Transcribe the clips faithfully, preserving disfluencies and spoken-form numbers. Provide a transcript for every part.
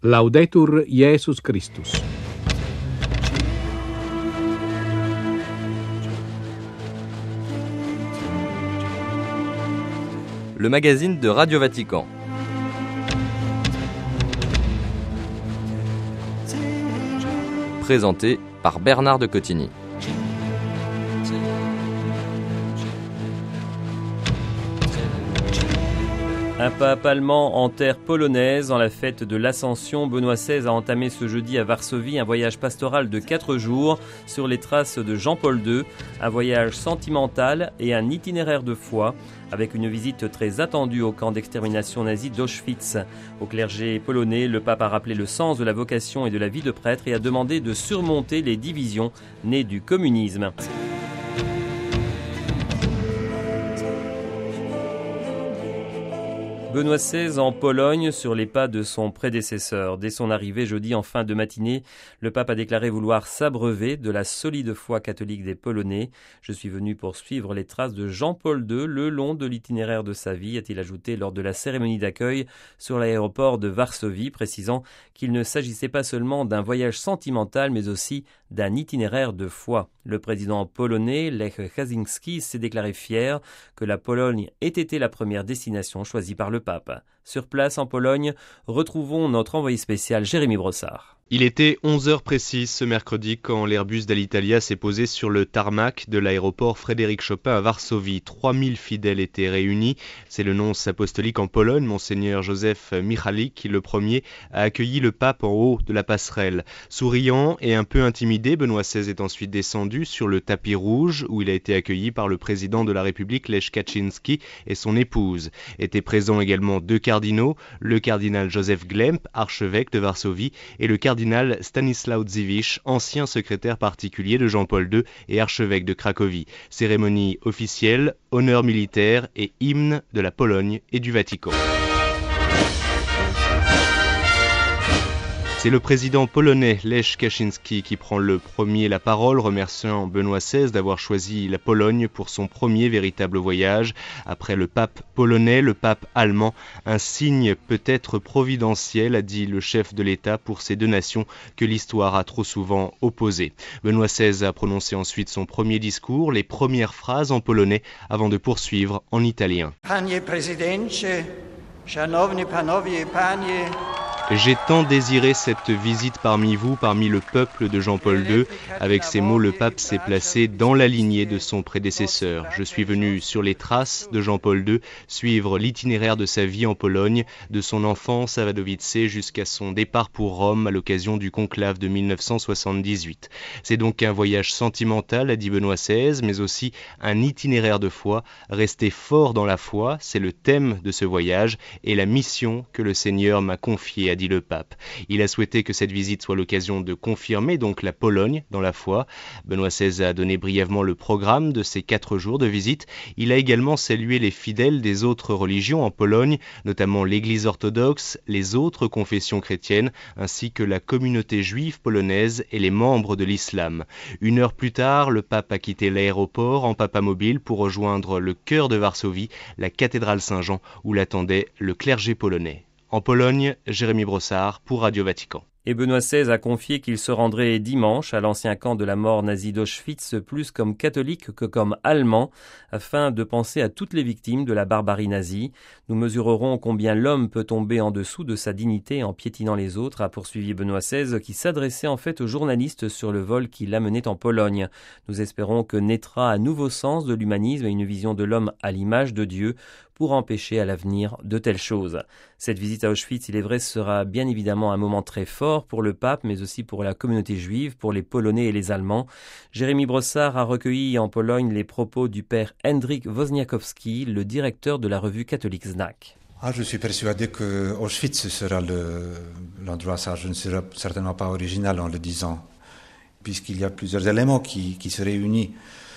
Laudetur Jesus Christus. Le magazine de Radio Vatican. Présenté par Bernard de Cotigny. Un pape allemand en terre polonaise. En la fête de l'Ascension, Benoît seize a entamé ce jeudi à Varsovie un voyage pastoral de quatre jours sur les traces de Jean-Paul deux, un voyage sentimental et un itinéraire de foi, avec une visite très attendue au camp d'extermination nazi d'Auschwitz. Au clergé polonais, le pape a rappelé le sens de la vocation et de la vie de prêtre et a demandé de surmonter les divisions nées du communisme. Benoît seize en Pologne sur les pas de son prédécesseur. Dès son arrivée jeudi en fin de matinée, le pape a déclaré vouloir s'abreuver de la solide foi catholique des Polonais. « Je suis venu pour suivre les traces de Jean-Paul deux le long de l'itinéraire de sa vie », a-t-il ajouté lors de la cérémonie d'accueil sur l'aéroport de Varsovie, précisant qu'il ne s'agissait pas seulement d'un voyage sentimental, mais aussi d'un itinéraire de foi. Le président polonais, Lech Kaczynski, s'est déclaré fier que la Pologne ait été la première destination choisie par le pape. Sur place en Pologne, retrouvons notre envoyé spécial Jérémy Brossard. Il était onze heures précises ce mercredi quand l'Airbus d'Alitalia s'est posé sur le tarmac de l'aéroport Frédéric Chopin à Varsovie. trois mille fidèles étaient réunis. C'est le nonce apostolique en Pologne, Monseigneur Joseph Michalik, le premier, a accueilli le pape en haut de la passerelle. Souriant et un peu intimidé, Benoît seize est ensuite descendu sur le tapis rouge où il a été accueilli par le président de la République, Lech Kaczynski, et son épouse. Étaient présents également deux cardinaux, le cardinal Joseph Glemp, archevêque de Varsovie, et le cardinal Stanisław Dziwisz, ancien secrétaire particulier de Jean-Paul deux et archevêque de Cracovie. Cérémonie officielle, honneur militaire et hymne de la Pologne et du Vatican. C'est le président polonais Lech Kaczynski qui prend le premier la parole, remerciant Benoît seize d'avoir choisi la Pologne pour son premier véritable voyage. Après le pape polonais, le pape allemand, un signe peut-être providentiel, a dit le chef de l'État pour ces deux nations que l'histoire a trop souvent opposées. Benoît seize a prononcé ensuite son premier discours, les premières phrases en polonais, avant de poursuivre en italien. Panie prezydencie, szanowni panowie i panie. J'ai tant désiré cette visite parmi vous, parmi le peuple de Jean-Paul deux. Avec ces mots, le pape s'est placé dans la lignée de son prédécesseur. Je suis venu sur les traces de Jean-Paul deux, suivre l'itinéraire de sa vie en Pologne, de son enfance à Wadowice jusqu'à son départ pour Rome à l'occasion du conclave de mille neuf cent soixante-dix-huit. C'est donc un voyage sentimental, a dit Benoît seize, mais aussi un itinéraire de foi. Rester fort dans la foi, c'est le thème de ce voyage et la mission que le Seigneur m'a confiée, a dit le pape. Il a souhaité que cette visite soit l'occasion de confirmer donc la Pologne dans la foi. Benoît seize a donné brièvement le programme de ces quatre jours de visite. Il a également salué les fidèles des autres religions en Pologne, notamment l'Église orthodoxe, les autres confessions chrétiennes, ainsi que la communauté juive polonaise et les membres de l'islam. Une heure plus tard, le pape a quitté l'aéroport en papamobile pour rejoindre le cœur de Varsovie, la cathédrale Saint-Jean, où l'attendait le clergé polonais. En Pologne, Jérémy Brossard pour Radio Vatican. Et Benoît seize a confié qu'il se rendrait dimanche à l'ancien camp de la mort nazie d'Auschwitz, plus comme catholique que comme allemand, afin de penser à toutes les victimes de la barbarie nazie. Nous mesurerons combien l'homme peut tomber en dessous de sa dignité en piétinant les autres, a poursuivi Benoît seize, qui s'adressait en fait aux journalistes sur le vol qui l'amenait en Pologne. Nous espérons que naîtra un nouveau sens de l'humanisme et une vision de l'homme à l'image de Dieu pour empêcher à l'avenir de telles choses. Cette visite à Auschwitz, il est vrai, sera bien évidemment un moment très fort pour le pape, mais aussi pour la communauté juive, pour les Polonais et les Allemands. Jérémy Brossard a recueilli en Pologne les propos du père Hendrik Wozniakowski, le directeur de la revue catholique Znak. Ah, je suis persuadé que Auschwitz sera le, l'endroit, ça je ne serai certainement pas original en le disant, puisqu'il y a plusieurs éléments qui, qui se réunissent.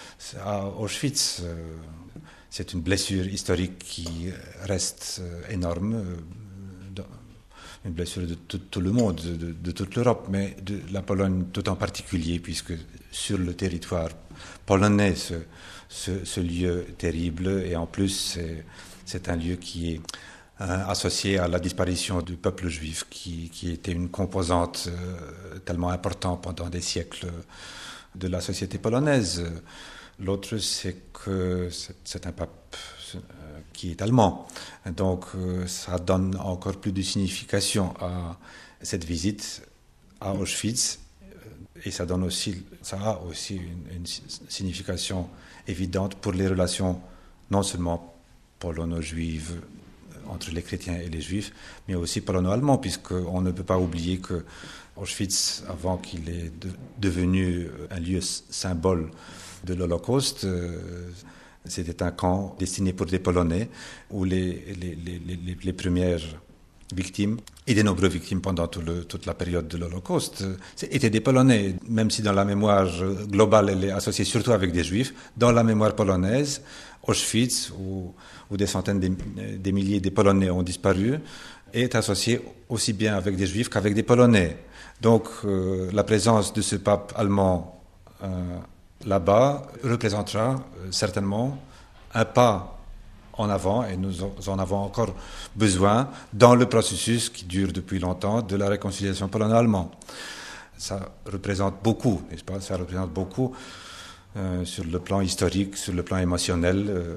À Auschwitz, euh, c'est une blessure historique qui reste énorme, une blessure de tout, tout le monde, de, de toute l'Europe, mais de la Pologne tout en particulier, puisque sur le territoire polonais, ce, ce, ce lieu terrible, et en plus c'est, c'est un lieu qui est euh, associée à la disparition du peuple juif, qui, qui était une composante euh, tellement importante pendant des siècles de la société polonaise. L'autre, c'est que c'est, c'est un pape euh, qui est allemand. Donc, euh, ça donne encore plus de signification à cette visite à Auschwitz. Et ça donne aussi, ça a aussi une, une signification évidente pour les relations non seulement polono-juives entre les chrétiens et les juifs, mais aussi polono-allemands, puisqu'on ne peut pas oublier que Auschwitz, avant qu'il est de, devenu un lieu symbole de l'Holocauste, euh, c'était un camp destiné pour des Polonais, où les, les, les, les, les premières victimes, et des nombreuses victimes pendant tout le, toute la période de l'Holocauste, étaient des Polonais, même si dans la mémoire globale elle est associée surtout avec des Juifs. Dans la mémoire polonaise, Auschwitz, où, où des centaines de des milliers de Polonais ont disparu, est associée aussi bien avec des Juifs qu'avec des Polonais. Donc euh, la présence de ce pape allemand euh, là-bas représentera euh, certainement un pas en avant, et nous en avons encore besoin dans le processus qui dure depuis longtemps de la réconciliation polono-allemande. Ça représente beaucoup, n'est-ce pas ? Ça représente beaucoup euh, sur le plan historique, sur le plan émotionnel, euh,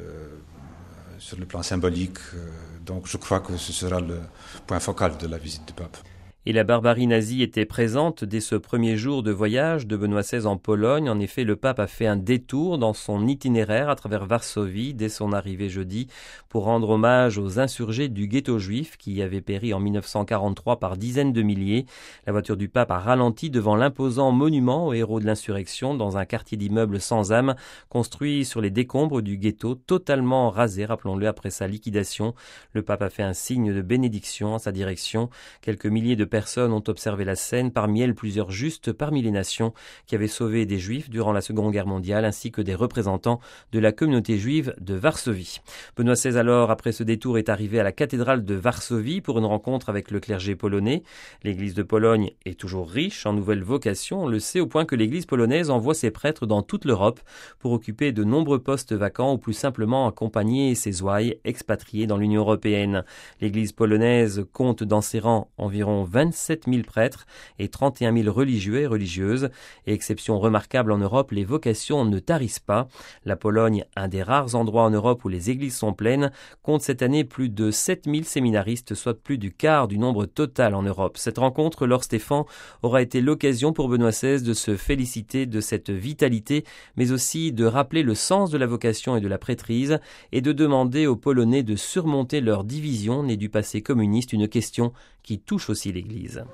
sur le plan symbolique. Euh, donc je crois que ce sera le point focal de la visite du pape. Et la barbarie nazie était présente dès ce premier jour de voyage de Benoît seize en Pologne. En effet, le pape a fait un détour dans son itinéraire à travers Varsovie dès son arrivée jeudi pour rendre hommage aux insurgés du ghetto juif qui avaient péri en mille neuf cent quarante-trois par dizaines de milliers. La voiture du pape a ralenti devant l'imposant monument aux héros de l'insurrection dans un quartier d'immeubles sans âme construit sur les décombres du ghetto totalement rasé, rappelons-le, après sa liquidation. Le pape a fait un signe de bénédiction en sa direction. Quelques milliers de personnes ont observé la scène, parmi elles plusieurs justes parmi les nations qui avaient sauvé des Juifs durant la Seconde Guerre mondiale, ainsi que des représentants de la communauté juive de Varsovie. Benoît seize, alors, après ce détour, est arrivé à la cathédrale de Varsovie pour une rencontre avec le clergé polonais. L'Église de Pologne est toujours riche en nouvelles vocations, on le sait, au point que l'Église polonaise envoie ses prêtres dans toute l'Europe pour occuper de nombreux postes vacants ou plus simplement accompagner ses ouailles expatriés dans l'Union européenne. L'Église polonaise compte dans ses rangs environ vingt-sept mille prêtres et trente et un mille religieux et religieuses. Et exception remarquable en Europe, les vocations ne tarissent pas. La Pologne, un des rares endroits en Europe où les églises sont pleines, compte cette année plus de sept mille séminaristes, soit plus du quart du nombre total en Europe. Cette rencontre, Laure Stéphane, aura été l'occasion pour Benoît seize de se féliciter de cette vitalité, mais aussi de rappeler le sens de la vocation et de la prêtrise et de demander aux Polonais de surmonter leur division née du passé communiste, une question qui touche aussi l'Église.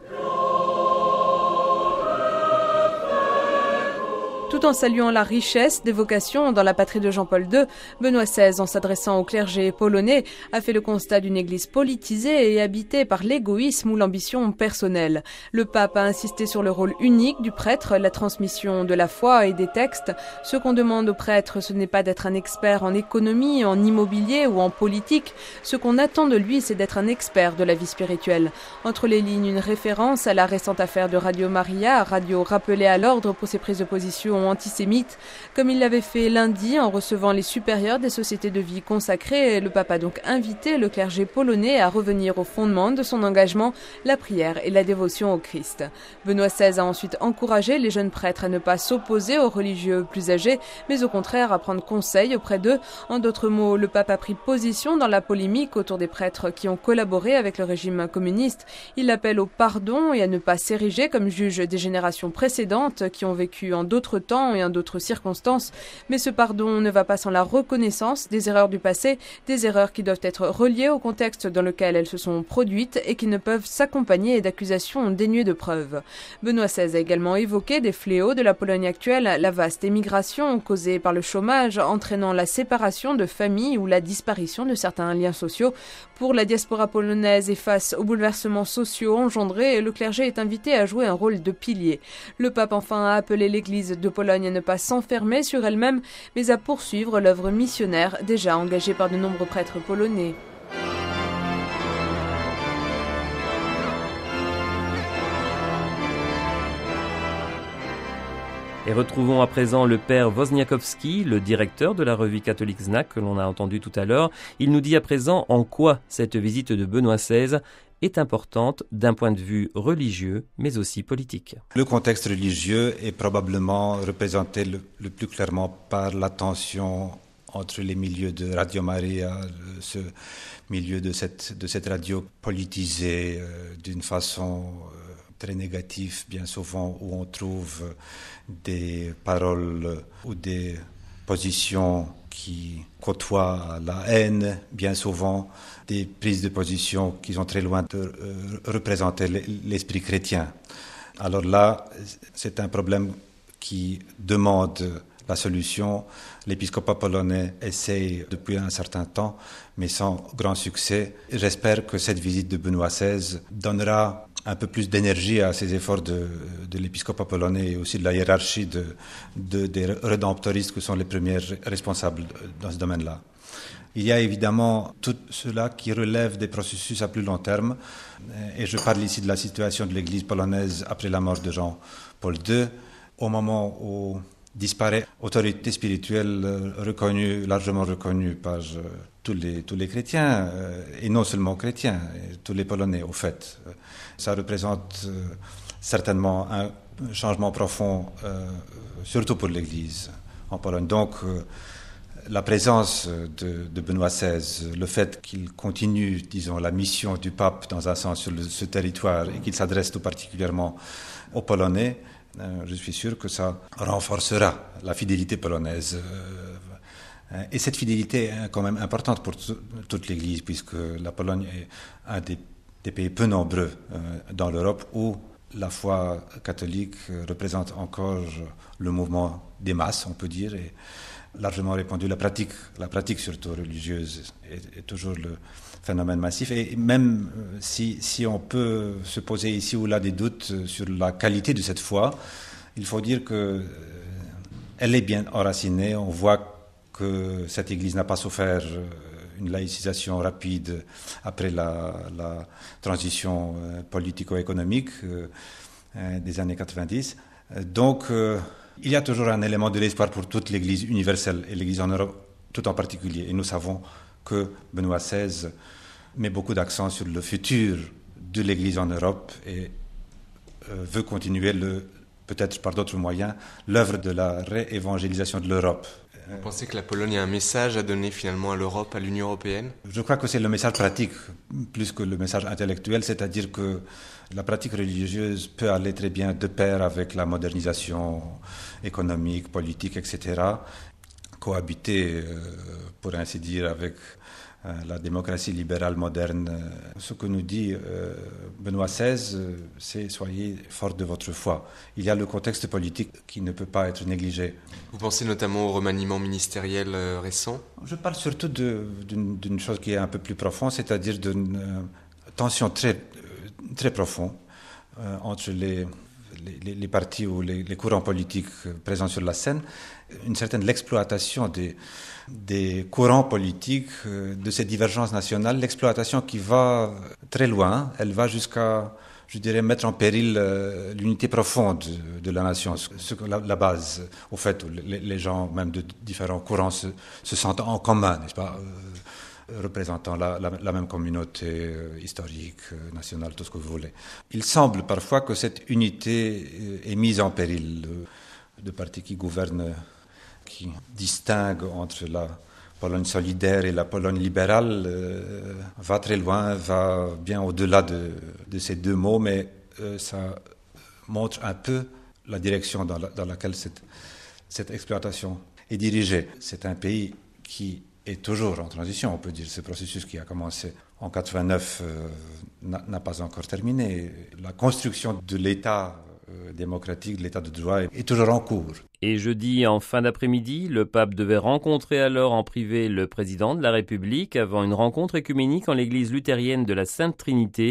Tout en saluant la richesse des vocations dans la patrie de Jean-Paul deux, Benoît seize, en s'adressant au clergé polonais, a fait le constat d'une église politisée et habitée par l'égoïsme ou l'ambition personnelle. Le pape a insisté sur le rôle unique du prêtre, la transmission de la foi et des textes. Ce qu'on demande au prêtre, ce n'est pas d'être un expert en économie, en immobilier ou en politique. Ce qu'on attend de lui, c'est d'être un expert de la vie spirituelle. Entre les lignes, une référence à la récente affaire de Radio Maria, radio rappelée à l'ordre pour ses prises de position antisémite, comme il l'avait fait lundi en recevant les supérieurs des sociétés de vie consacrées. Le pape a donc invité le clergé polonais à revenir au fondement de son engagement, la prière et la dévotion au Christ. Benoît seize a ensuite encouragé les jeunes prêtres à ne pas s'opposer aux religieux plus âgés, mais au contraire à prendre conseil auprès d'eux. En d'autres mots, le pape a pris position dans la polémique autour des prêtres qui ont collaboré avec le régime communiste. Il appelle au pardon et à ne pas s'ériger comme juge des générations précédentes qui ont vécu en d'autres temps et en d'autres circonstances, mais ce pardon ne va pas sans la reconnaissance des erreurs du passé, des erreurs qui doivent être reliées au contexte dans lequel elles se sont produites et qui ne peuvent s'accompagner d'accusations dénuées de preuves. Benoît seize a également évoqué des fléaux de la Pologne actuelle, la vaste émigration causée par le chômage, entraînant la séparation de familles ou la disparition de certains liens sociaux. Pour la diaspora polonaise et face aux bouleversements sociaux engendrés, le clergé est invité à jouer un rôle de pilier. Le pape enfin a appelé l'Église de Pologne à ne pas s'enfermer sur elle-même, mais à poursuivre l'œuvre missionnaire déjà engagée par de nombreux prêtres polonais. Et retrouvons à présent le père Wozniakowski, le directeur de la revue catholique Znak que l'on a entendu tout à l'heure. Il nous dit à présent en quoi cette visite de Benoît seize est importante d'un point de vue religieux, mais aussi politique. Le contexte religieux est probablement représenté le, le plus clairement par la tension entre les milieux de Radio Maria, ce milieu de cette, de cette radio politisée euh, d'une façon euh, très négative, bien souvent, où on trouve des paroles ou des positions qui côtoient la haine, bien souvent, des prises de position qui sont très loin de euh, représenter l'esprit chrétien. Alors là, c'est un problème qui demande la solution. L'épiscopat polonais essaye depuis un certain temps, mais sans grand succès. J'espère que cette visite de Benoît seize donnera un peu plus d'énergie à ces efforts de, de l'épiscopat polonais et aussi de la hiérarchie de, de, des rédemptoristes qui sont les premiers responsables dans ce domaine-là. Il y a évidemment tout cela qui relève des processus à plus long terme, et je parle ici de la situation de l'Église polonaise après la mort de Jean-Paul deux, au moment où disparaît autorité spirituelle reconnue, largement reconnue par tous les, tous les chrétiens, et non seulement chrétiens, tous les Polonais au fait. Ça représente certainement un changement profond, surtout pour l'Église en Pologne. Donc, la présence de, de Benoît seize, le fait qu'il continue, disons, la mission du pape dans un sens sur le, ce territoire et qu'il s'adresse tout particulièrement aux Polonais, euh, je suis sûr que ça renforcera la fidélité polonaise. Euh, et cette fidélité est quand même importante pour t- toute l'Église, puisque la Pologne est un des, des pays peu nombreux euh, dans l'Europe où la foi catholique représente encore le mouvement des masses, on peut dire, et largement répandu. La pratique, la pratique surtout religieuse, est, est toujours le phénomène massif. Et même si, si on peut se poser ici ou là des doutes sur la qualité de cette foi, il faut dire qu'elle est bien enracinée. On voit que cette Église n'a pas souffert une laïcisation rapide après la, la transition politico-économique des années quatre-vingt-dix. Donc, il y a toujours un élément de l'espoir pour toute l'Église universelle et l'Église en Europe tout en particulier. Et nous savons que Benoît seize met beaucoup d'accent sur le futur de l'Église en Europe et euh, veut continuer, le, peut-être par d'autres moyens, l'œuvre de la réévangélisation de l'Europe. Vous pensez que la Pologne a un message à donner finalement à l'Europe, à l'Union européenne ? Je crois que c'est le message pratique, plus que le message intellectuel, c'est-à-dire que la pratique religieuse peut aller très bien de pair avec la modernisation économique, politique, et cetera, cohabiter, euh, pour ainsi dire, avec euh, la démocratie libérale moderne. Ce que nous dit euh, Benoît seize, euh, c'est « soyez forts de votre foi ». Il y a le contexte politique qui ne peut pas être négligé. Vous pensez notamment au remaniement ministériel euh, récent ? Je parle surtout de, d'une, d'une chose qui est un peu plus profonde, c'est-à-dire d'une euh, tension très, très profonde euh, entre les, les, les partis ou les, les courants politiques présents sur la scène, une certaine l'exploitation des, des courants politiques, euh, de ces divergences nationales, l'exploitation qui va très loin, elle va jusqu'à, je dirais, mettre en péril euh, l'unité profonde de, de la nation, ce, la, la base, au fait, où les, les gens, même de différents courants, se, se sentent en commun, n'est-ce pas, euh, représentant la, la, la même communauté euh, historique, euh, nationale, tout ce que vous voulez. Il semble parfois que cette unité euh, est mise en péril. Euh, de partis qui gouvernent, qui distinguent entre la Pologne solidaire et la Pologne libérale, euh, va très loin, va bien au-delà de, de ces deux mots, mais euh, ça montre un peu la direction dans, la, dans laquelle cette, cette exploitation est dirigée. C'est un pays qui est toujours en transition, on peut dire. Ce processus qui a commencé en quatre-vingt-neuf euh, n'a, n'a pas encore terminé. La construction de l'État démocratique, de l'état de droit est toujours en cours. Et jeudi, en fin d'après-midi, le pape devait rencontrer alors en privé le président de la République avant une rencontre œcuménique en l'église luthérienne de la Sainte Trinité.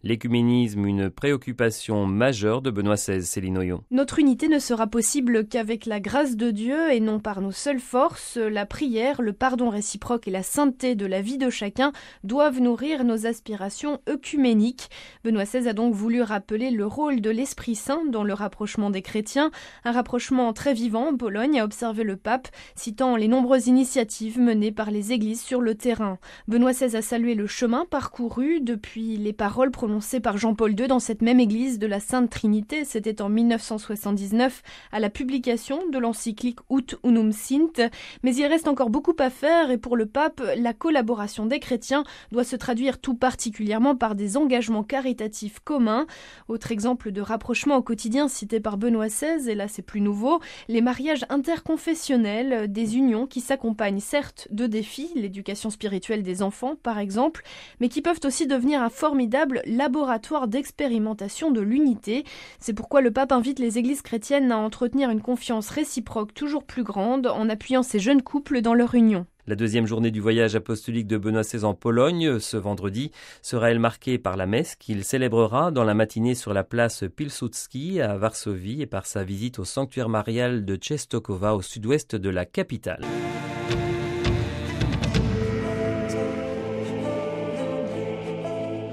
L'écuménisme, une préoccupation majeure de Benoît seize, Céline Oyon. Notre unité ne sera possible qu'avec la grâce de Dieu et non par nos seules forces. La prière, le pardon réciproque et la sainteté de la vie de chacun doivent nourrir nos aspirations œcuméniques. Benoît seize a donc voulu rappeler le rôle de l'Esprit Saint dans le rapprochement des chrétiens, un rapprochement très vivant en Pologne, a observé le pape, citant les nombreuses initiatives menées par les églises sur le terrain. Benoît seize a salué le chemin parcouru depuis les paroles prononcées par Jean-Paul deux dans cette même église de la Sainte Trinité. C'était en mille neuf cent soixante-dix-neuf à la publication de l'encyclique Ut Unum Sint. Mais il reste encore beaucoup à faire et pour le pape, la collaboration des chrétiens doit se traduire tout particulièrement par des engagements caritatifs communs. Autre exemple de rapprochement au quotidien cité par Benoît seize, et là c'est plus nouveau, les mariages interconfessionnels, des unions qui s'accompagnent certes de défis, l'éducation spirituelle des enfants par exemple, mais qui peuvent aussi devenir un formidable laboratoire d'expérimentation de l'unité. C'est pourquoi le pape invite les églises chrétiennes à entretenir une confiance réciproque toujours plus grande en appuyant ces jeunes couples dans leur union. La deuxième journée du voyage apostolique de Benoît seize en Pologne, ce vendredi, sera elle marquée par la messe qu'il célébrera dans la matinée sur la place Pilsudski à Varsovie et par sa visite au sanctuaire marial de Częstochowa au sud-ouest de la capitale.